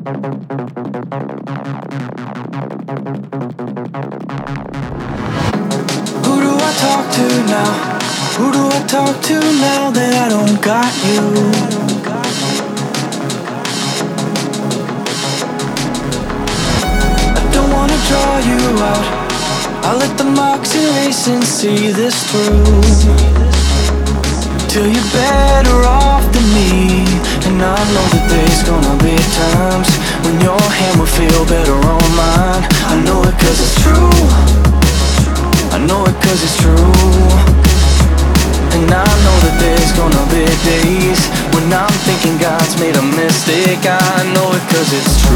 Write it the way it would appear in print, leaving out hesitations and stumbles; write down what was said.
Who do I talk to now? Who do I talk to now that I don't got you? I don't wanna draw you out. I'll let the marks erase and see this through, till you're better off than me. And I know that there's gonna be times when your hand will feel better on mine. I know it 'cause it's true. I know it 'cause it's true. And I know that there's gonna be days when I'm thinking God's made a mistake. I know it 'cause it's true.